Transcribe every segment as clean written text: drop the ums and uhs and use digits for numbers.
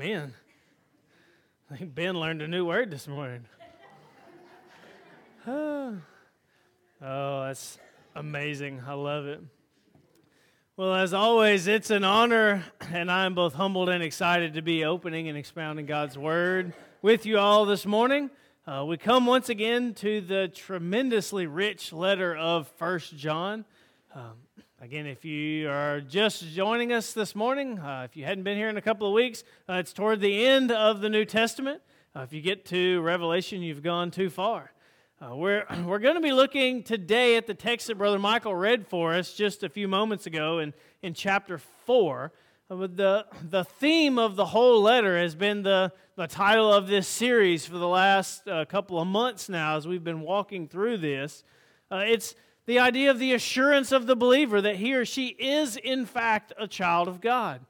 Amen. I think Ben learned a new word this morning. Oh, that's amazing. I love it. Well, as always, it's an honor, and I'm both humbled and excited to be opening and expounding God's Word with you all this morning. We come once again to the tremendously rich letter of 1 John. Again, if you are just joining us this morning, if you hadn't been here in a couple of weeks, it's toward the end of the New Testament. If you get to Revelation, you've gone too far. We're going to be looking today at the text that Brother Michael read for us just a few moments ago in chapter 4. The theme of the whole letter has been the title of this series for the last couple of months now as we've been walking through this. It's the idea of the assurance of the believer that he or she is in fact a child of God.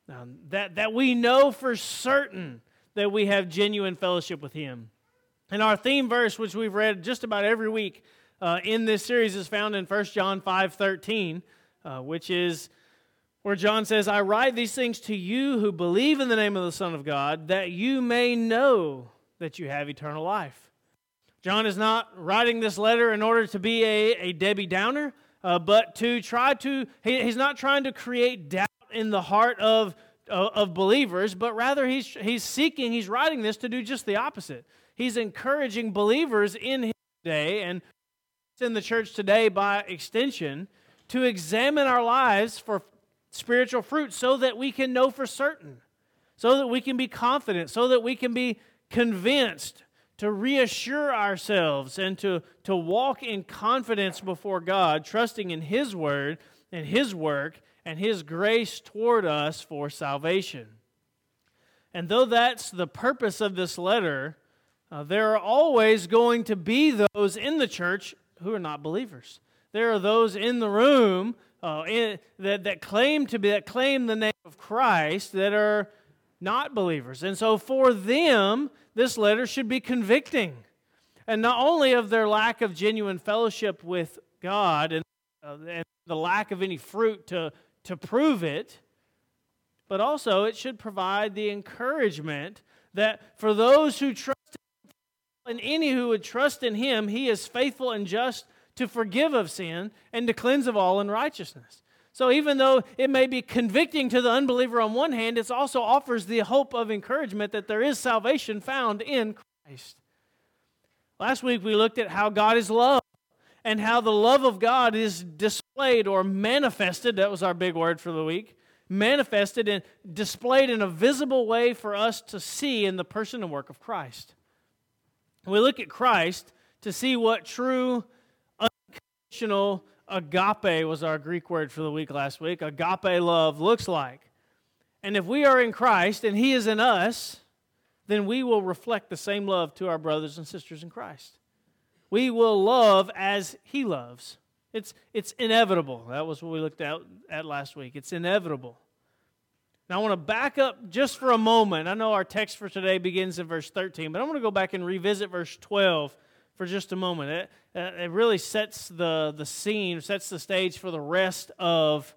That we know for certain that we have genuine fellowship with Him. And our theme verse, which we've read just about every week in this series, is found in 1 John 5:13, which is where John says, "I write these things to you who believe in the name of the Son of God, that you may know that you have eternal life." John is not writing this letter in order to be a Debbie Downer, but to try to, he's not trying to create doubt in the heart of believers, but rather he's writing this to do just the opposite. He's encouraging believers in his day, and in the church today by extension, to examine our lives for spiritual fruit so that we can know for certain, so that we can be confident, so that we can be convinced, to reassure ourselves and to walk in confidence before God, trusting in His Word and His work and His grace toward us for salvation. And though that's the purpose of this letter, there are always going to be those in the church who are not believers. There are those in the room that claim the name of Christ that are not believers. And so for them, this letter should be convicting. And not only of their lack of genuine fellowship with God and the lack of any fruit to prove it, but also it should provide the encouragement that for those who trust in Him, and any who would trust in Him, He is faithful and just to forgive of sin and to cleanse of all unrighteousness. So even though it may be convicting to the unbeliever on one hand, it also offers the hope of encouragement that there is salvation found in Christ. Last week we looked at how God is love and how the love of God is displayed or manifested, that was our big word for the week, manifested and displayed in a visible way for us to see in the person and work of Christ. We look at Christ to see what true, unconditional agape was our Greek word for the week last week. Agape love looks like. And if we are in Christ and He is in us, then we will reflect the same love to our brothers and sisters in Christ. We will love as He loves. It's inevitable. That was what we looked at last week. It's inevitable. Now I want to back up just for a moment. I know our text for today begins in verse 13, but I want to go back and revisit verse 12 for just a moment. It really sets the scene, sets the stage for the rest of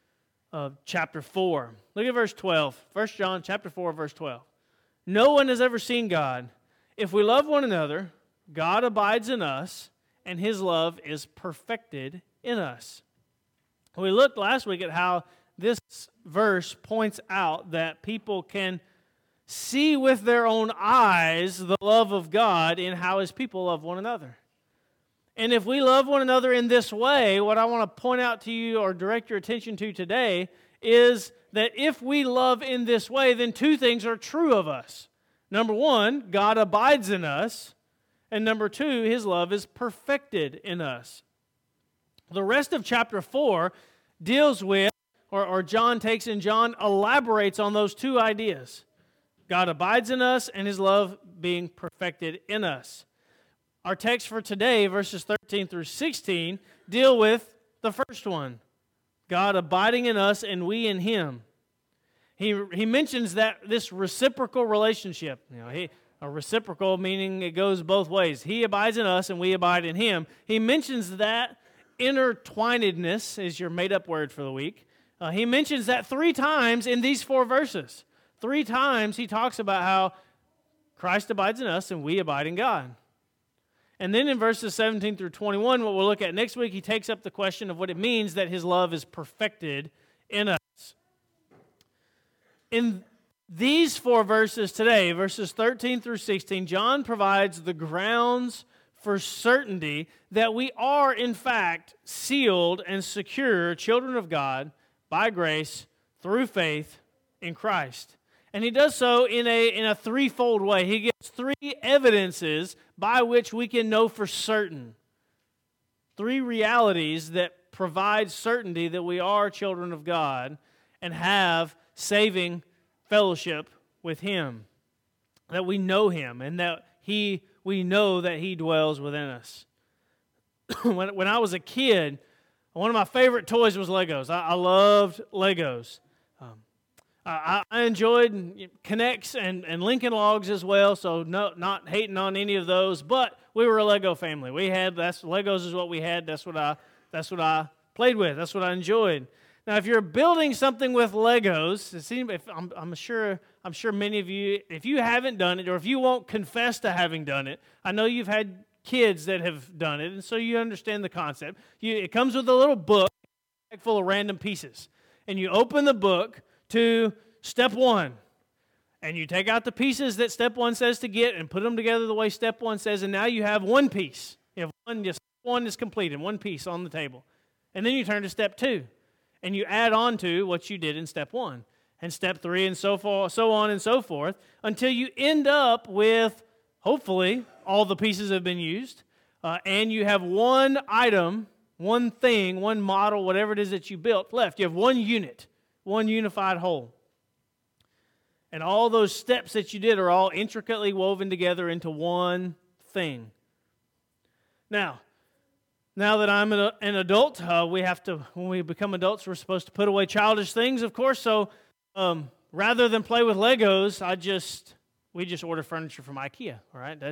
chapter 4. Look at verse 12. 1 John chapter 4, verse 12. "No one has ever seen God. If we love one another, God abides in us, and His love is perfected in us." We looked last week at how this verse points out that people can see with their own eyes the love of God in how His people love one another. And if we love one another in this way, what I want to point out to you or direct your attention to today is that if we love in this way, then two things are true of us. Number one, God abides in us. And number two, His love is perfected in us. The rest of chapter 4 deals with, or John takes and John elaborates on those two ideas. God abides in us and His love being perfected in us. Our text for today, verses 13 through 16, deal with the first one. God abiding in us and we in Him. He mentions that this reciprocal relationship. A reciprocal meaning it goes both ways. He abides in us and we abide in Him. He mentions that intertwinedness is your made-up word for the week. He mentions that 3 times in these 4 verses. 3 times he talks about how Christ abides in us and we abide in God. And then in verses 17 through 21, what we'll look at next week, he takes up the question of what it means that his love is perfected in us. In these 4 verses today, verses 13 through 16, John provides the grounds for certainty that we are, in fact, sealed and secure children of God by grace through faith in Christ. And he does so in a threefold way. He gives 3 evidences by which we can know for certain. 3 realities that provide certainty that we are children of God and have saving fellowship with Him. That we know Him and that we know that He dwells within us. When I was a kid, one of my favorite toys was Legos. I loved Legos. I enjoyed Connects and Lincoln Logs as well, so not hating on any of those, but we were a Lego family. Legos is what we had. That's what I played with. That's what I enjoyed. Now, if you're building something with Legos, I'm sure many of you, if you haven't done it, or if you won't confess to having done it, I know you've had kids that have done it, and so you understand the concept. It comes with a little book full of random pieces, and you open the book to step 1. And you take out the pieces that step 1 says to get and put them together the way step 1 says, and now you have one piece. You have step 1 is completed, one piece on the table. And then you turn to step 2, and you add on to what you did in step 1, and step 3, and so on and so forth, until you end up with, hopefully, all the pieces have been used, and you have one item, one thing, one model, whatever it is that you built left. You have one unit. One unified whole. And all those steps that you did are all intricately woven together into one thing. Now that I'm an adult, when we become adults, we're supposed to put away childish things, of course. So rather than play with Legos, we just order furniture from IKEA. All right,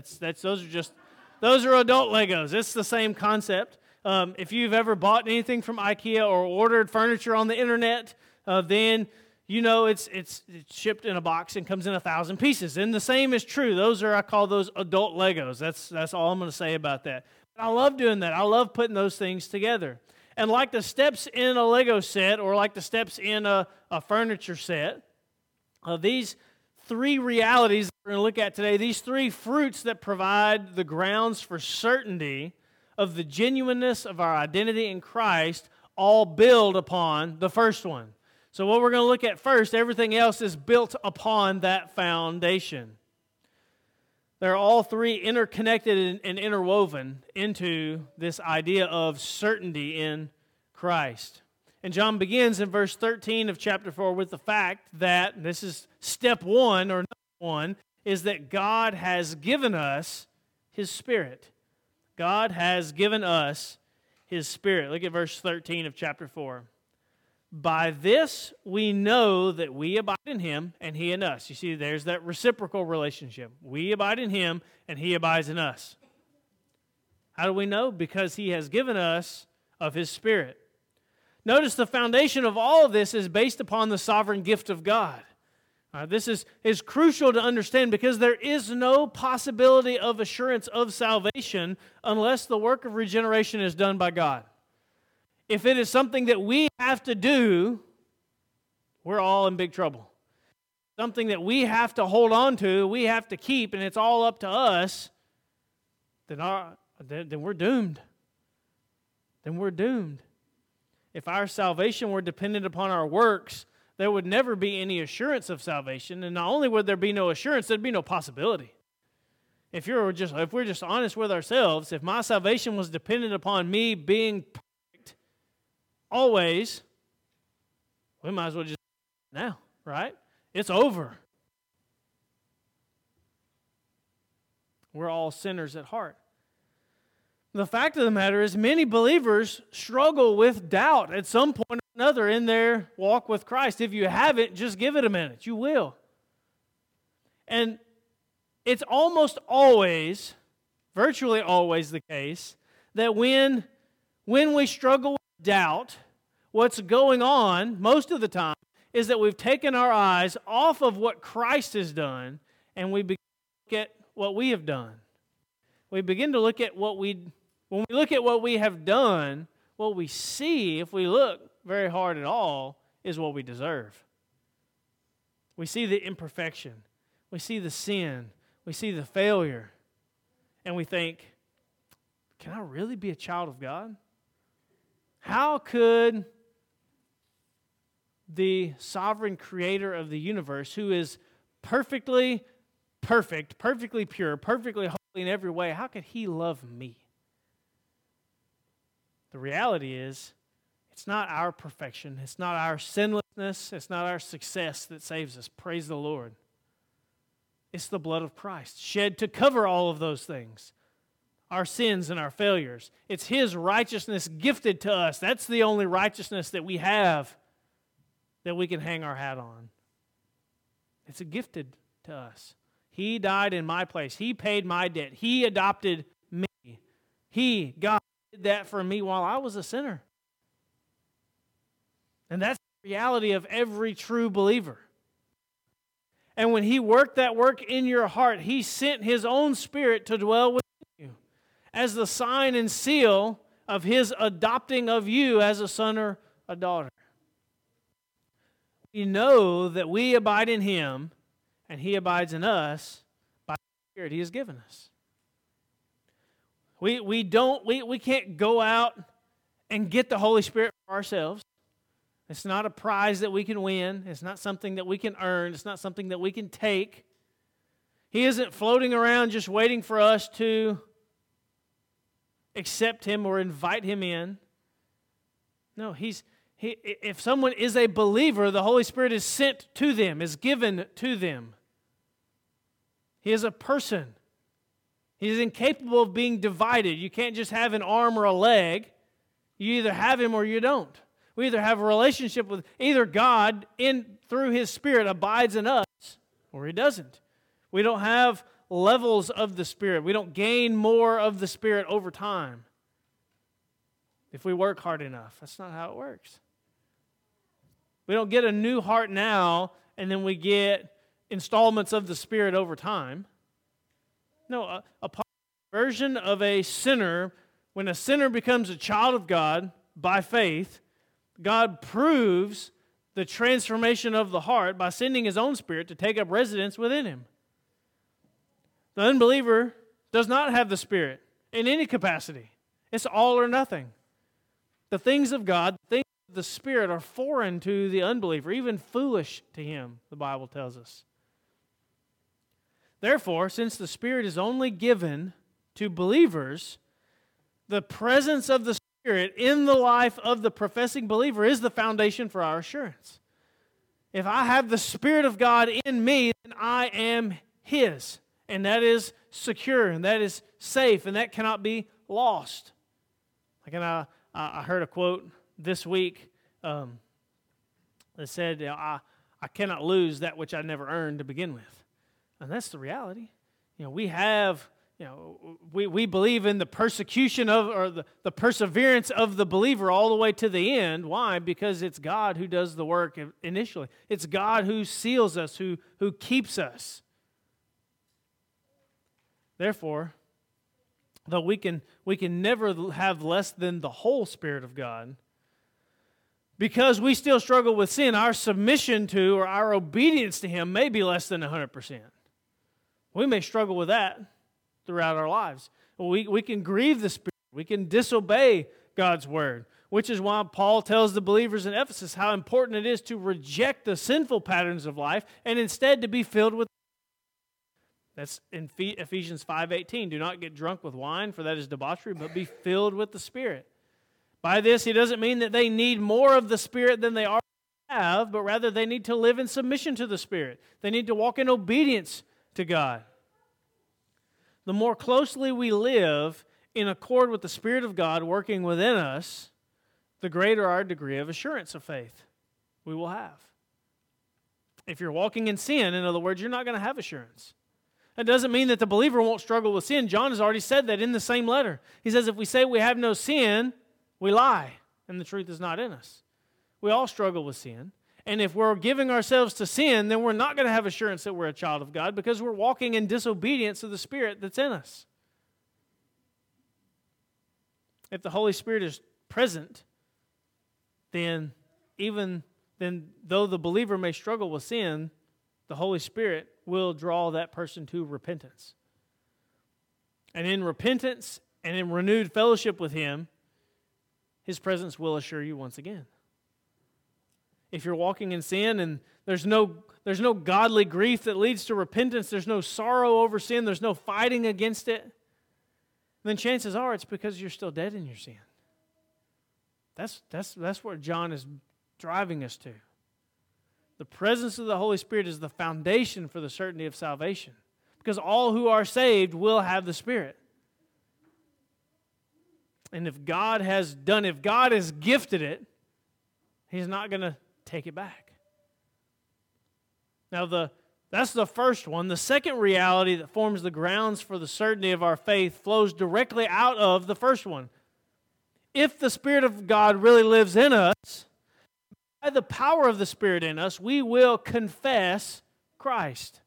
those are adult Legos. It's the same concept. If you've ever bought anything from IKEA or ordered furniture on the internet, then you know it's shipped in a box and comes in 1,000 pieces. And the same is true. I call those adult Legos. That's all I'm going to say about that. But I love doing that. I love putting those things together. And like the steps in a Lego set or like the steps in a furniture set, these 3 realities that we're going to look at today, these 3 fruits that provide the grounds for certainty of the genuineness of our identity in Christ, all build upon the first one. So what we're going to look at first, everything else is built upon that foundation. They're all 3 interconnected and interwoven into this idea of certainty in Christ. And John begins in verse 13 of chapter 4 with the fact that, this is step 1, or number 1, is that God has given us His Spirit. God has given us His Spirit. Look at verse 13 of chapter 4. By this we know that we abide in Him and He in us. You see, there's that reciprocal relationship. We abide in Him and He abides in us. How do we know? Because He has given us of His Spirit. Notice the foundation of all of this is based upon the sovereign gift of God. This is crucial to understand because there is no possibility of assurance of salvation unless the work of regeneration is done by God. If it is something that we have to do, we're all in big trouble. Something that we have to hold on to, we have to keep, and it's all up to us, then we're doomed. Then we're doomed. If our salvation were dependent upon our works, there would never be any assurance of salvation. And not only would there be no assurance, there'd be no possibility. If we're just honest with ourselves, if my salvation was dependent upon me being perfect always, we might as well just now, right? It's over. We're all sinners at heart. The fact of the matter is many believers struggle with doubt at some point or another in their walk with Christ. If you haven't, just give it a minute. You will. And it's almost always, virtually always the case, that when we struggle with doubt, what's going on most of the time is that we've taken our eyes off of what Christ has done, and we begin to look at what we have done. We begin to look at when we look at what we have done, what we see, if we look very hard at all, is what we deserve. We see the imperfection. We see the sin. We see the failure. And we think, can I really be a child of God? How could the sovereign creator of the universe, who is perfectly perfect, perfectly pure, perfectly holy in every way, how could he love me? The reality is, it's not our perfection, it's not our sinlessness, it's not our success that saves us. Praise the Lord. It's the blood of Christ shed to cover all of those things, our sins and our failures. It's His righteousness gifted to us. That's the only righteousness that we have that we can hang our hat on. It's gifted to us. He died in my place. He paid my debt. He adopted me. God, did that for me while I was a sinner. And that's the reality of every true believer. And when He worked that work in your heart, He sent His own Spirit to dwell within you as the sign and seal of His adopting of you as a son or a daughter. We know that we abide in Him and He abides in us by the Spirit He has given us. We can't go out and get the Holy Spirit for ourselves. It's not a prize that we can win. It's not something that we can earn. It's not something that we can take. He isn't floating around just waiting for us to accept Him or invite Him in. No, if someone is a believer, the Holy Spirit is sent to them, is given to them. He is a person. He is incapable of being divided. You can't just have an arm or a leg. You either have Him or you don't. We either have a relationship with either God through His Spirit abides in us, or He doesn't. We don't have levels of the Spirit. We don't gain more of the Spirit over time if we work hard enough. That's not how it works. We don't get a new heart now and then we get installments of the Spirit over time. No, upon conversion of a sinner, when a sinner becomes a child of God by faith, God proves the transformation of the heart by sending His own Spirit to take up residence within him. The unbeliever does not have the Spirit in any capacity. It's all or nothing. The things of God, the things of the Spirit are foreign to the unbeliever, even foolish to him, the Bible tells us. Therefore, since the Spirit is only given to believers, the presence of the Spirit in the life of the professing believer is the foundation for our assurance. If I have the Spirit of God in me, then I am His. And that is secure, and that is safe, and that cannot be lost. I heard a quote this week that said, I cannot lose that which I never earned to begin with. And that's the reality. We believe in the persecution of, or the perseverance of the believer all the way to the end. Why? Because it's God who does the work initially. It's God who seals us, who keeps us. Therefore, though we can never have less than the whole Spirit of God, because we still struggle with sin, our submission to or our obedience to Him may be less than 100%. We may struggle with that throughout our lives. We can grieve the Spirit. We can disobey God's Word, which is why Paul tells the believers in Ephesus how important it is to reject the sinful patterns of life and instead to be filled with. That's in Ephesians 5:18. Do not get drunk with wine, for that is debauchery, but be filled with the Spirit. By this, he doesn't mean that they need more of the Spirit than they already have, but rather they need to live in submission to the Spirit. They need to walk in obedience to God. The more closely we live in accord with the Spirit of God working within us, the greater our degree of assurance of faith we will have. If you're walking in sin, in other words, you're not going to have assurance. That doesn't mean that the believer won't struggle with sin. John has already said that in the same letter. He says if we say we have no sin, we lie, and the truth is not in us. We all struggle with sin. And if we're giving ourselves to sin, then we're not going to have assurance that we're a child of God because we're walking in disobedience of the Spirit that's in us. If the Holy Spirit is present, then though the believer may struggle with sin, the Holy Spirit will draw that person to repentance. And in repentance and in renewed fellowship with Him, His presence will assure you once again. If you're walking in sin and there's no godly grief that leads to repentance, there's no sorrow over sin, there's no fighting against it, then chances are it's because you're still dead in your sin. That's what John is driving us to. The presence of the Holy Spirit is the foundation for the certainty of salvation, because all who are saved will have the Spirit. And if God has gifted it, He's not going to take it back. Now, that's the first one. The second reality that forms the grounds for the certainty of our faith flows directly out of the first one. If the Spirit of God really lives in us, by the power of the Spirit in us, we will confess Christ.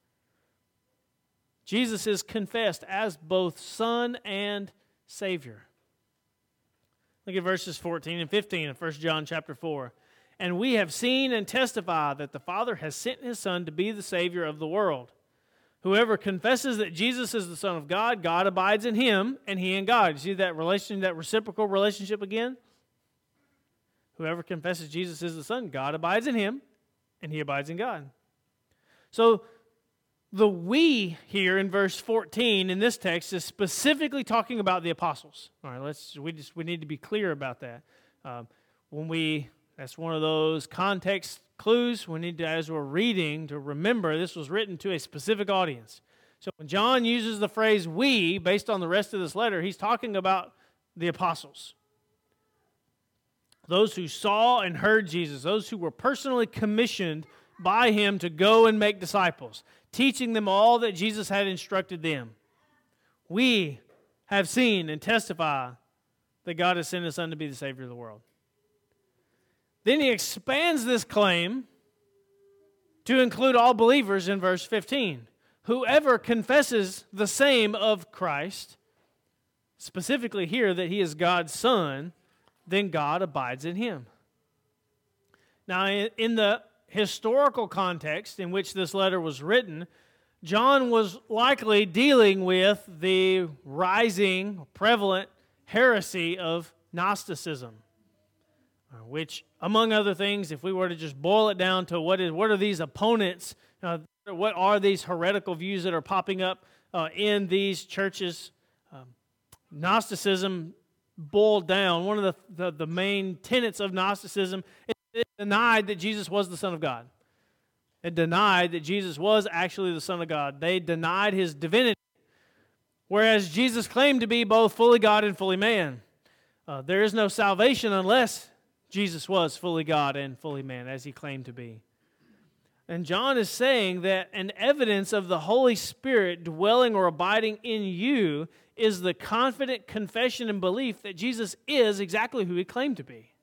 Jesus is confessed as both Son and Savior. Look at verses 14 and 15 of 1 John chapter 4. And we have seen and testify that the Father has sent His Son to be the Savior of the world. Whoever confesses that Jesus is the Son of God, God abides in him, and he in God. You see that reciprocal relationship again? Whoever confesses Jesus is the Son, God abides in him, and he abides in God. So the we here in verse 14 in this text is specifically talking about the apostles. All right, we need to be clear about that. That's one of those context clues we need to, as we're reading, to remember this was written to a specific audience. So when John uses the phrase we, based on the rest of this letter, he's talking about the apostles. Those who saw and heard Jesus, those who were personally commissioned by Him to go and make disciples, teaching them all that Jesus had instructed them. We have seen and testify that God has sent His Son to be the Savior of the world. Then he expands this claim to include all believers in verse 15. Whoever confesses the same of Christ, specifically here that He is God's Son, then God abides in him. Now, in the historical context in which this letter was written, John was likely dealing with the rising, prevalent heresy of Gnosticism, which, among other things, if we were to just boil it down to what are these opponents, what are these heretical views that are popping up in these churches, Gnosticism boiled down, one of the main tenets of Gnosticism, it denied that Jesus was the Son of God. It denied that Jesus was actually the Son of God. They denied His divinity, whereas Jesus claimed to be both fully God and fully man. There is no salvation unless Jesus was fully God and fully man, as He claimed to be. And John is saying that an evidence of the Holy Spirit dwelling or abiding in you is the confident confession and belief that Jesus is exactly who He claimed to be.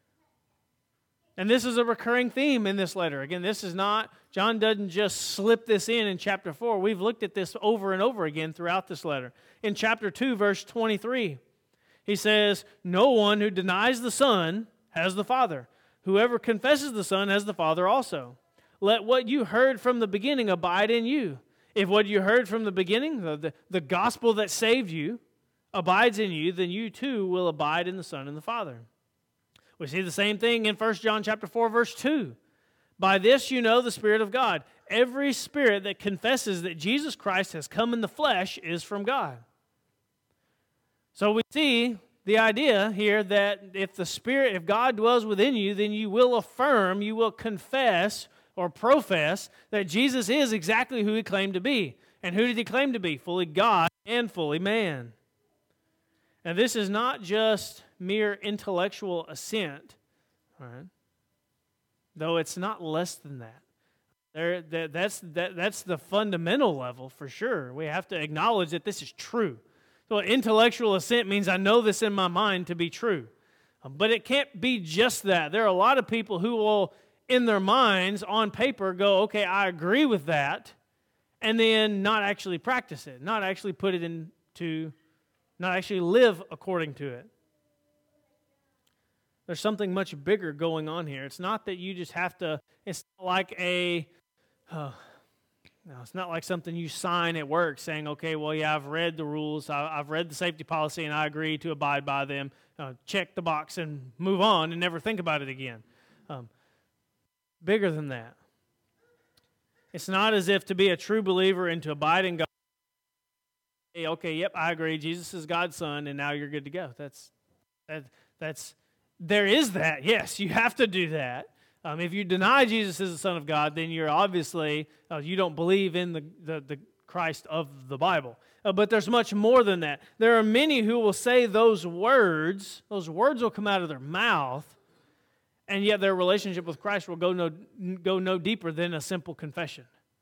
And this is a recurring theme in this letter. Again, this is not, John doesn't just slip this in chapter 4. We've looked at this over and over again throughout this letter. In chapter 2, verse 23, he says, no one who denies the Son has the Father. Whoever confesses the Son has the Father also. Let what you heard from the beginning abide in you. If what you heard from the beginning, the gospel that saved you, abides in you, then you too will abide in the Son and the Father. We see the same thing in 1 John chapter 4, verse 2. By this you know the Spirit of God. Every spirit that confesses that Jesus Christ has come in the flesh is from God. So we see the idea here that if God dwells within you, then you will affirm, you will confess or profess that Jesus is exactly who He claimed to be. And who did He claim to be? Fully God and fully man. And this is not just mere intellectual assent, all right? Though it's not less than that. That's the fundamental level for sure. We have to acknowledge that this is true. So intellectual assent means I know this in my mind to be true. But it can't be just that. There are a lot of people who will in their minds, on paper, go, okay, I agree with that, and then not actually practice it, not actually put it into, not actually live according to it. There's something much bigger going on here. It's not that you just have to, it's not like it's not like something you sign at work saying, okay, well, yeah, I've read the rules, I've read the safety policy, and I agree to abide by them. Check the box and move on and never think about it again. Bigger than that. It's not as if to be a true believer and to abide in God, hey, okay, yep, I agree, Jesus is God's Son, and now you're good to go. There is that, yes, you have to do that. If you deny Jesus as the Son of God, then you're obviously, you don't believe in the Christ of the Bible. But there's much more than that. There are many who will say those words will come out of their mouth, and yet their relationship with Christ will go no deeper than a simple confession.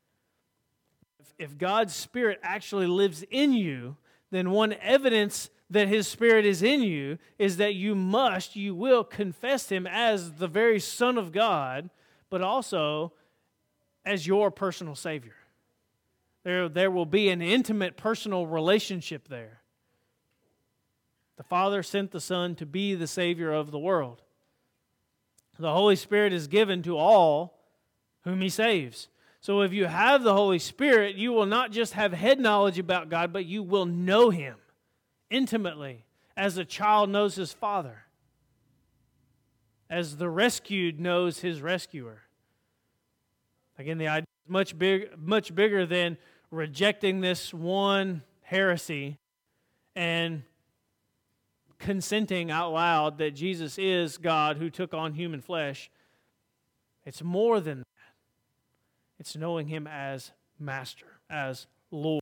If God's Spirit actually lives in you, then one evidence that His Spirit is in you is that you will confess Him as the very Son of God, but also as your personal Savior. There will be an intimate personal relationship there. The Father sent the Son to be the Savior of the world. The Holy Spirit is given to all whom He saves. So if you have the Holy Spirit, you will not just have head knowledge about God, but you will know Him intimately, as a child knows his father, as the rescued knows his rescuer. Again, the idea is much bigger than rejecting this one heresy and consenting out loud that Jesus is God who took on human flesh. It's more than that. It's knowing Him as Master, as Lord.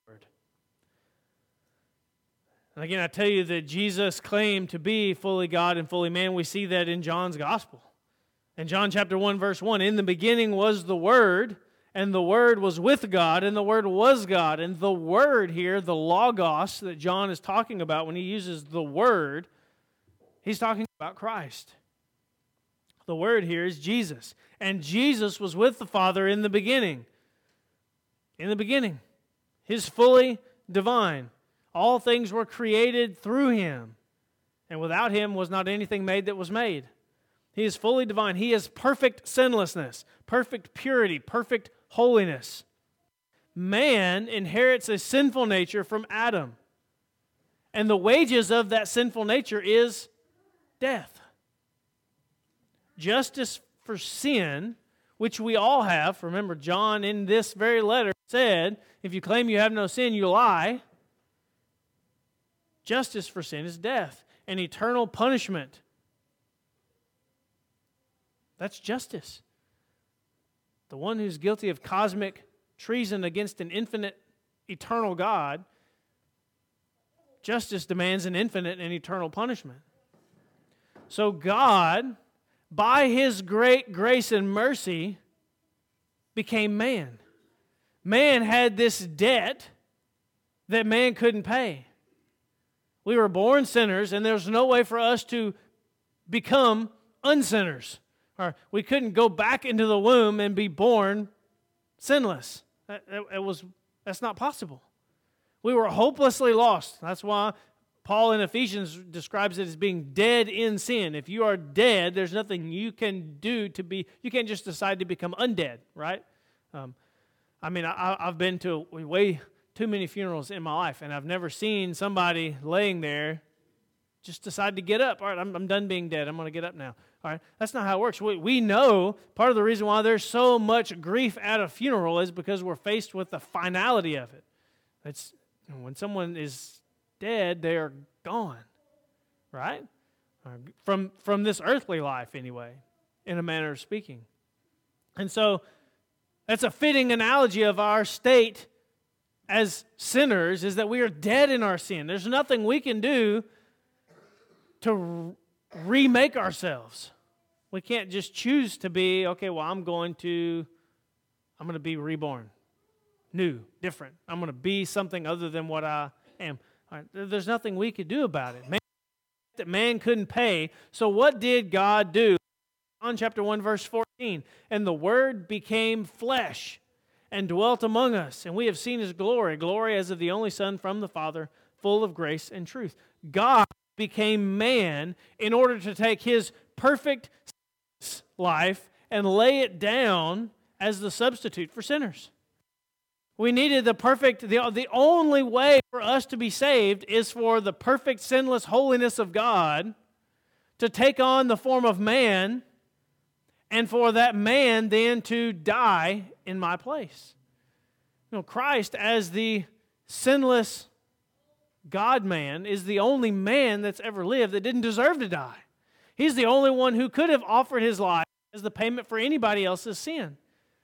And again, I tell you that Jesus claimed to be fully God and fully man. We see that in John's Gospel. In John chapter 1, verse 1, in the beginning was the Word, and the Word was with God, and the Word was God. And the Word here, the Logos that John is talking about when he uses the Word, he's talking about Christ. The Word here is Jesus. And Jesus was with the Father in the beginning. In the beginning. He's fully divine. All things were created through Him, and without Him was not anything made that was made. He is fully divine. He is perfect sinlessness, perfect purity, perfect holiness. Man inherits a sinful nature from Adam, and the wages of that sinful nature is death. Justice for sin, which we all have. Remember, John in this very letter said, if you claim you have no sin, you lie. Justice for sin is death and eternal punishment. That's justice. The one who's guilty of cosmic treason against an infinite, eternal God, justice demands an infinite and eternal punishment. So God, by His great grace and mercy, became man. Man had this debt that man couldn't pay. We were born sinners, and there's no way for us to become unsinners. Or we couldn't go back into the womb and be born sinless. That's not possible. We were hopelessly lost. That's why Paul in Ephesians describes it as being dead in sin. If you are dead, there's nothing you can do to be, you can't just decide to become undead, right? I've been to way too many funerals in my life, and I've never seen somebody laying there just decide to get up. All right, I'm done being dead. I'm going to get up now. All right, that's not how it works. We know part of the reason why there's so much grief at a funeral is because we're faced with the finality of it. It's when someone is dead, they are gone, right? From this earthly life anyway, in a manner of speaking. And so that's a fitting analogy of our state as sinners, is that we are dead in our sin. There's nothing we can do to remake ourselves. We can't just choose to be, okay, well, I'm going to be reborn. New, different. I'm going to be something other than what I am. All right, there's nothing we could do about it. Man couldn't pay. So what did God do? John chapter 1, verse 4 16. And the Word became flesh and dwelt among us, and we have seen His glory, glory as of the only Son from the Father, full of grace and truth. God became man in order to take His perfect life and lay it down as the substitute for sinners. We needed the only way for us to be saved is for the perfect, sinless holiness of God to take on the form of man, and for that man then to die in my place. Christ, as the sinless God-man, is the only man that's ever lived that didn't deserve to die. He's the only one who could have offered His life as the payment for anybody else's sin.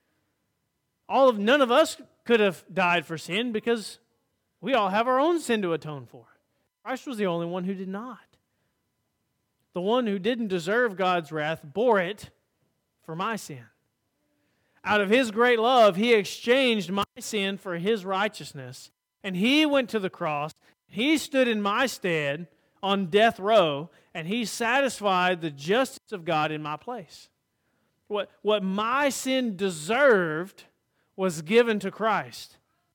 None of us could have died for sin because we all have our own sin to atone for. Christ was the only one who did not. The one who didn't deserve God's wrath bore it for my sin. Out of His great love, He exchanged my sin for His righteousness, and He went to the cross. He stood in my stead on death row, and He satisfied the justice of God in my place. What my sin deserved was given to Christ.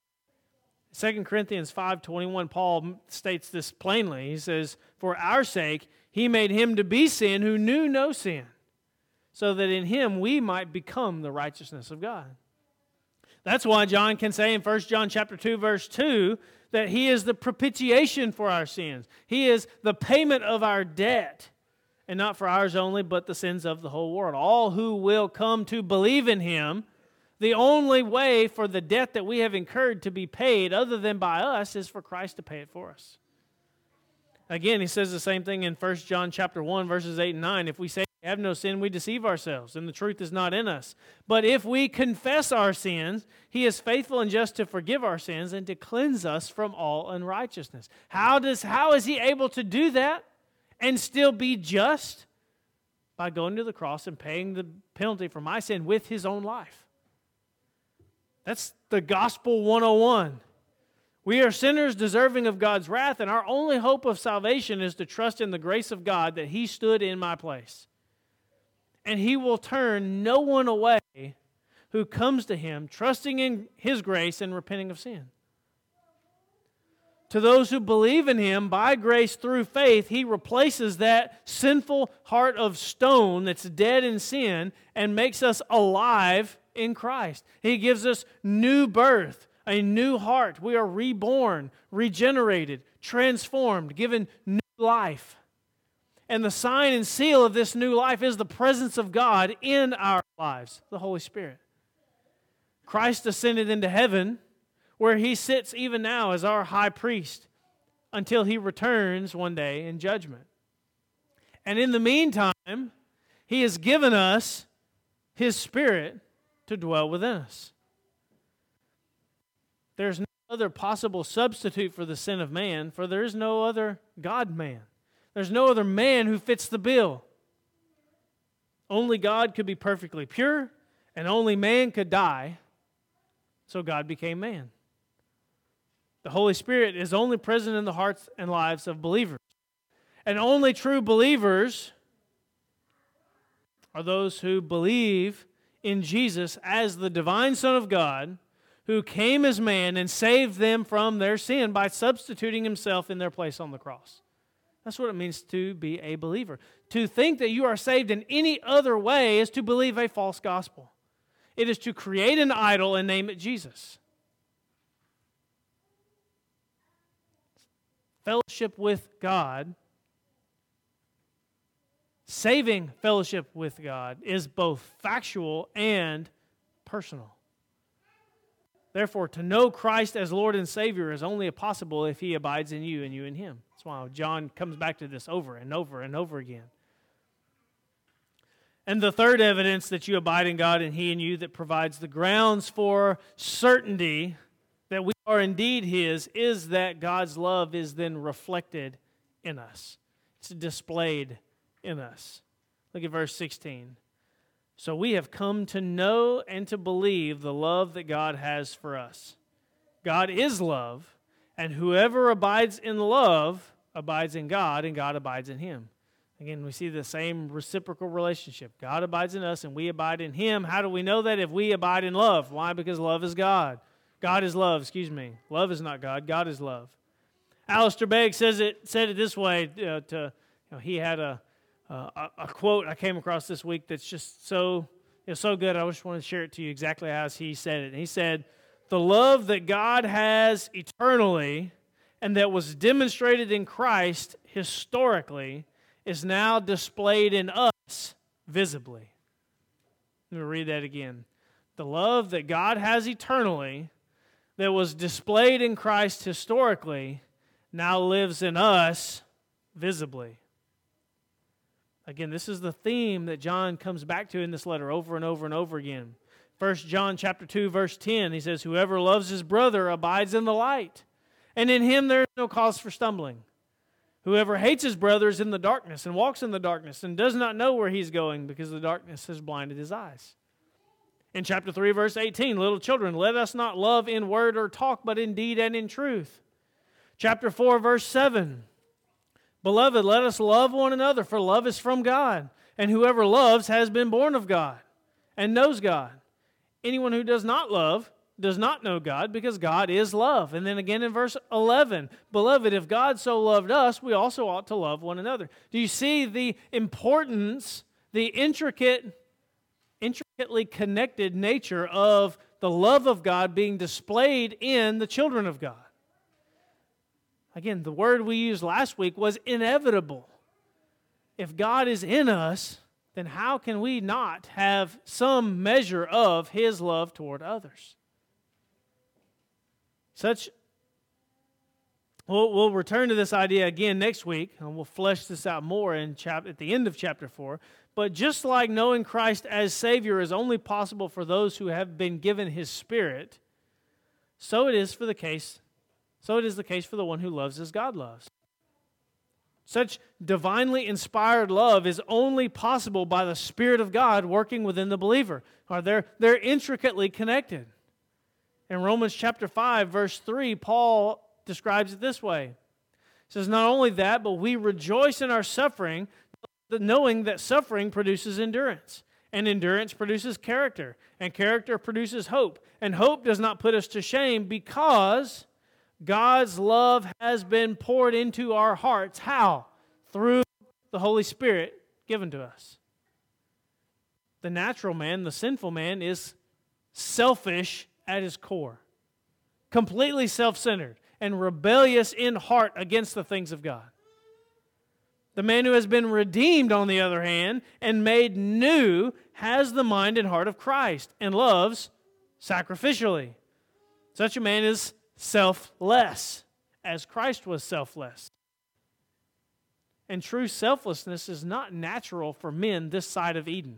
2 Corinthians 5:21, Paul states this plainly. He says, "For our sake He made Him to be sin who knew no sin, so that in Him we might become the righteousness of God." That's why John can say in 1 John chapter 2, verse 2, that He is the propitiation for our sins. He is the payment of our debt, and not for ours only, but the sins of the whole world. All who will come to believe in Him, the only way for the debt that we have incurred to be paid, other than by us, is for Christ to pay it for us. Again, he says the same thing in 1 John chapter 1, verses 8 and 9. If we say we have no sin, we deceive ourselves, and the truth is not in us. But if we confess our sins, He is faithful and just to forgive our sins and to cleanse us from all unrighteousness. How is He able to do that and still be just? By going to the cross and paying the penalty for my sin with His own life. That's the gospel 101. We are sinners deserving of God's wrath, and our only hope of salvation is to trust in the grace of God that He stood in my place. And He will turn no one away who comes to Him, trusting in His grace and repenting of sin. To those who believe in Him by grace through faith, He replaces that sinful heart of stone that's dead in sin and makes us alive in Christ. He gives us new birth, a new heart. We are reborn, regenerated, transformed, given new life. And the sign and seal of this new life is the presence of God in our lives, the Holy Spirit. Christ ascended into heaven, where He sits even now as our high priest until He returns one day in judgment. And in the meantime, He has given us His Spirit to dwell within us. There's no other possible substitute for the sin of man, for there is no other God-man. There's no other man who fits the bill. Only God could be perfectly pure, and only man could die, so God became man. The Holy Spirit is only present in the hearts and lives of believers. And only true believers are those who believe in Jesus as the divine Son of God, who came as man and saved them from their sin by substituting Himself in their place on the cross. That's what it means to be a believer. To think that you are saved in any other way is to believe a false gospel. It is to create an idol and name it Jesus. Fellowship with God, saving fellowship with God, is both factual and personal. Therefore, to know Christ as Lord and Savior is only possible if He abides in you and you in Him. That's why John comes back to this over and over and over again. And the third evidence that you abide in God and He in you that provides the grounds for certainty that we are indeed His is that God's love is then reflected in us. It's displayed in us. Look at verse 16. So we have come to know and to believe the love that God has for us. God is love, and whoever abides in love abides in God, and God abides in him. Again, we see the same reciprocal relationship. God abides in us and we abide in Him. How do we know that? If we abide in love. Why? Because love is God. God is love, excuse me. Love is not God. God is love. Alistair Begg said it this way. He had a quote I came across this week that's just so good. I just want to share it to you exactly as he said it. And he said, "The love that God has eternally and that was demonstrated in Christ historically is now displayed in us visibly." Let me read that again. The love that God has eternally, that was displayed in Christ historically, now lives in us visibly. Again, this is the theme that John comes back to in this letter over and over and over again. 1 John chapter 2, verse 10, he says, "Whoever loves his brother abides in the light, and in him there is no cause for stumbling. Whoever hates his brother is in the darkness and walks in the darkness and does not know where he's going because the darkness has blinded his eyes." In chapter 3, verse 18, "Little children, let us not love in word or talk, but in deed and in truth." Chapter 4, verse 7, "Beloved, let us love one another, for love is from God, and whoever loves has been born of God and knows God. Anyone who does not love does not know God, because God is love." And then again in verse 11, "Beloved, if God so loved us, we also ought to love one another." Do you see the importance, the intricately connected nature of the love of God being displayed in the children of God? Again, the word we used last week was inevitable. If God is in us, then how can we not have some measure of His love toward others? We'll return to this idea again next week, and we'll flesh this out more at the end of chapter 4. But just like knowing Christ as Savior is only possible for those who have been given His Spirit, so it is the case for the one who loves as God loves. Such divinely inspired love is only possible by the Spirit of God working within the believer. They're intricately connected. In Romans chapter 5, verse 3, Paul describes it this way. He says, "Not only that, but we rejoice in our suffering, knowing that suffering produces endurance, and endurance produces character, and character produces hope. And hope does not put us to shame, because God's love has been poured into our hearts." How? Through the Holy Spirit given to us. The natural man, the sinful man, is selfish at his core, completely self-centered and rebellious in heart against the things of God. The man who has been redeemed, on the other hand, and made new, has the mind and heart of Christ and loves sacrificially. Such a man is selfless, as Christ was selfless. And true selflessness is not natural for men this side of Eden,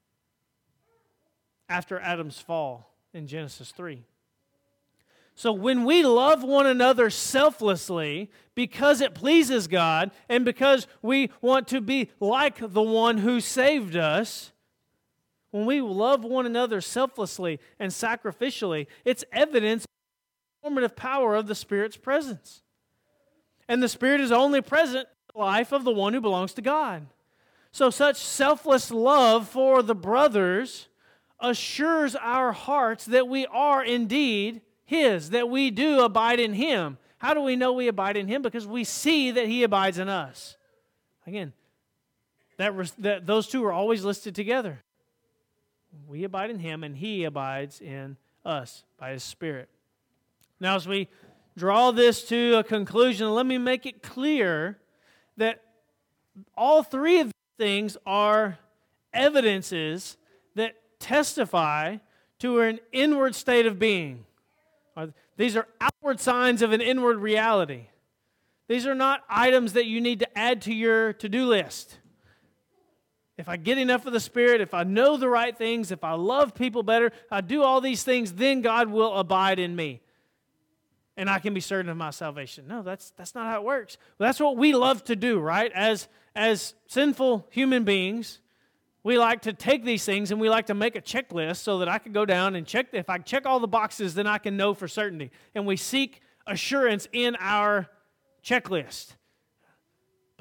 after Adam's fall in Genesis 3. So when we love one another selflessly because it pleases God and because we want to be like the one who saved us, when we love one another selflessly and sacrificially, it's evidence of the formative power of the Spirit's presence. And the Spirit is only present in the life of the one who belongs to God. So such selfless love for the brothers assures our hearts that we are indeed His, that we do abide in Him. How do we know we abide in Him? Because we see that He abides in us. Again, those two are always listed together. We abide in Him, and He abides in us by His Spirit. Now, as we draw this to a conclusion, let me make it clear that all three of these things are evidences that testify to an inward state of being. These are outward signs of an inward reality. These are not items that you need to add to your to-do list. If I get enough of the Spirit, if I know the right things, if I love people better, I do all these things, then God will abide in me, and I can be certain of my salvation. No, that's not how it works. Well, that's what we love to do, right? As sinful human beings, we like to take these things and we like to make a checklist so that I can go down and check. If I check all the boxes, then I can know for certainty. And we seek assurance in our checklist.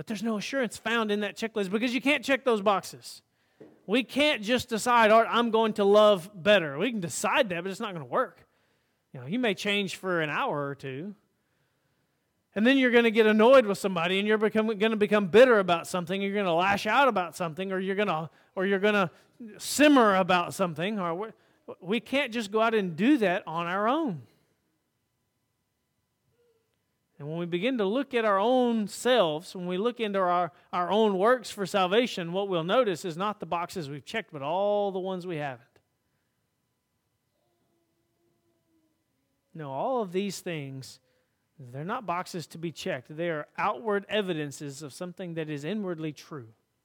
But there's no assurance found in that checklist because you can't check those boxes. We can't just decide, all right, I'm going to love better. We can decide that, but it's not going to work. You may change for an hour or two, and then you're going to get annoyed with somebody, and you're going to become bitter about something. You're going to lash out about something, or you're going to simmer about something. Or we can't just go out and do that on our own. And when we begin to look at our own selves, when we look into our own works for salvation, what we'll notice is not the boxes we've checked, but all the ones we haven't. No, all of these things, they're not boxes to be checked. They are outward evidences of something that is inwardly true.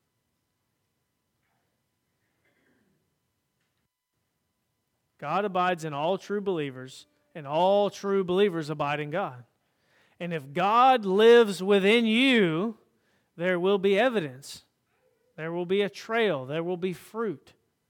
God abides in all true believers, and all true believers abide in God. And if God lives within you, there will be evidence. There will be a trail. There will be fruit.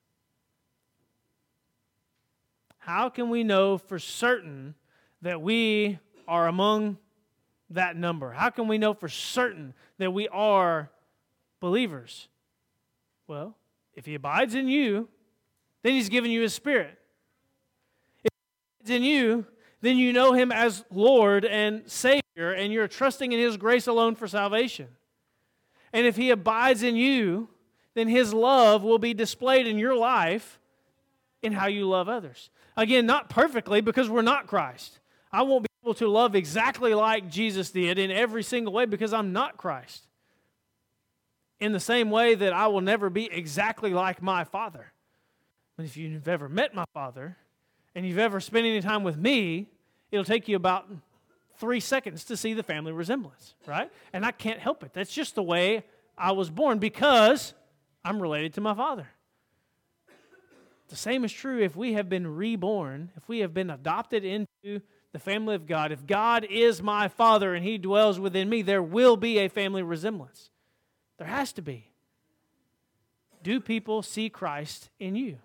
How can we know for certain that we are among that number? How can we know for certain that we are believers? Well, if He abides in you, then He's given you His Spirit. If He abides in you, then you know Him as Lord and Savior, and you're trusting in His grace alone for salvation. And if He abides in you, then His love will be displayed in your life in how you love others. Again, not perfectly, because we're not Christ. I won't be able to love exactly like Jesus did in every single way because I'm not Christ. In the same way that I will never be exactly like my Father. But if you've ever met my Father, and you've ever spent any time with me, it'll take you about 3 seconds to see the family resemblance, right? And I can't help it. That's just the way I was born because I'm related to my Father. The same is true if we have been reborn, if we have been adopted into the family of God. If God is my Father and He dwells within me, there will be a family resemblance. There has to be. Do people see Christ in you?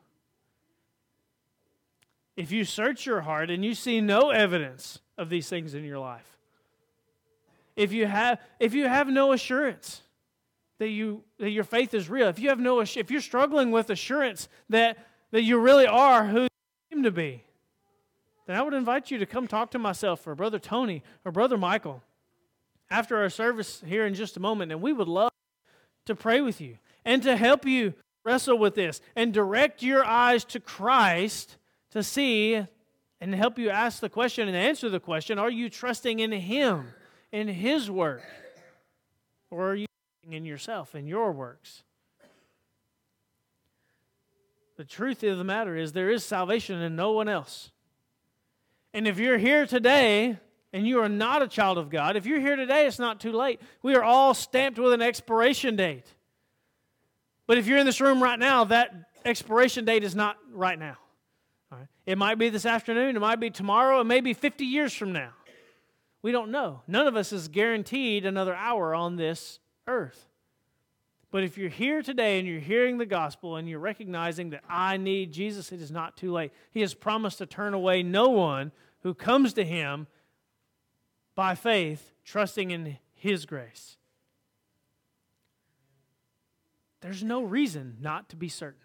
If you search your heart and you see no evidence of these things in your life, if you have no assurance that your faith is real, if you're struggling with assurance that you really are who you seem to be, then I would invite you to come talk to myself or Brother Tony or Brother Michael after our service here in just a moment, and we would love to pray with you and to help you wrestle with this and direct your eyes to Christ to see and help you ask the question and answer the question, are you trusting in Him, in His work? Or are you trusting in yourself, in your works? The truth of the matter is there is salvation in no one else. And if you're here today and you are not a child of God, if you're here today, it's not too late. We are all stamped with an expiration date. But if you're in this room right now, that expiration date is not right now. All right. It might be this afternoon, it might be tomorrow, it may be 50 years from now. We don't know. None of us is guaranteed another hour on this earth. But if you're here today and you're hearing the gospel and you're recognizing that I need Jesus, it is not too late. He has promised to turn away no one who comes to Him by faith, trusting in His grace. There's no reason not to be certain.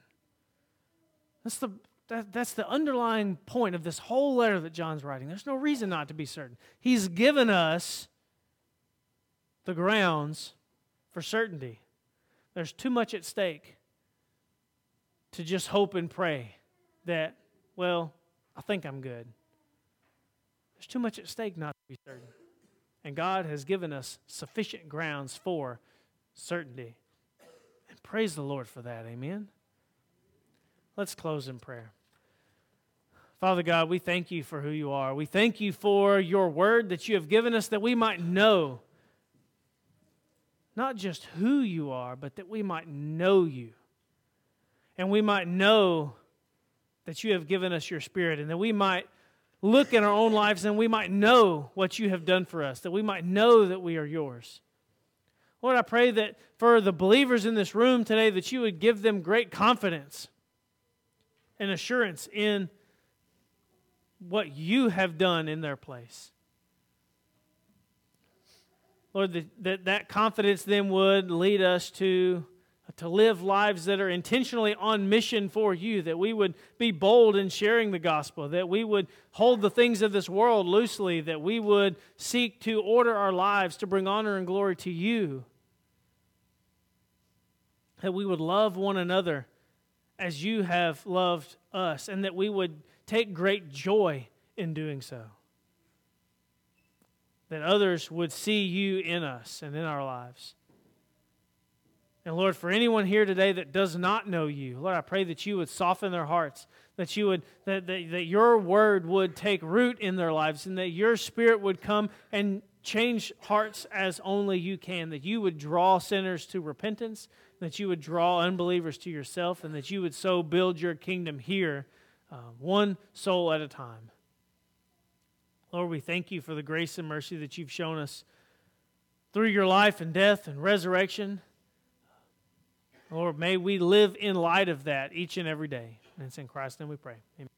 That's the underlying point of this whole letter that John's writing. There's no reason not to be certain. He's given us the grounds for certainty. There's too much at stake to just hope and pray that, well, I think I'm good. There's too much at stake not to be certain. And God has given us sufficient grounds for certainty. And praise the Lord for that, amen? Let's close in prayer. Father God, we thank You for who You are. We thank You for Your word that You have given us that we might know not just who You are, but that we might know You. And we might know that You have given us Your Spirit, and that we might look in our own lives and we might know what You have done for us, that we might know that we are Yours. Lord, I pray that for the believers in this room today, that You would give them great confidence and assurance in what You have done in their place. Lord, that confidence then would lead us to live lives that are intentionally on mission for you, that we would be bold in sharing the gospel, that we would hold the things of this world loosely, that we would seek to order our lives to bring honor and glory to you, that we would love one another as you have loved us, and that we would take great joy in doing so, that others would see you in us and in our lives. And Lord, for anyone here today that does not know you, Lord, I pray that you would soften their hearts, that you would that your word would take root in their lives, and that your Spirit would come and change hearts as only you can, that you would draw sinners to repentance, that you would draw unbelievers to yourself, and that you would so build your kingdom here, one soul at a time. Lord, we thank you for the grace and mercy that you've shown us through your life and death and resurrection. Lord, may we live in light of that each and every day. And it's in Christ's name we pray. Amen.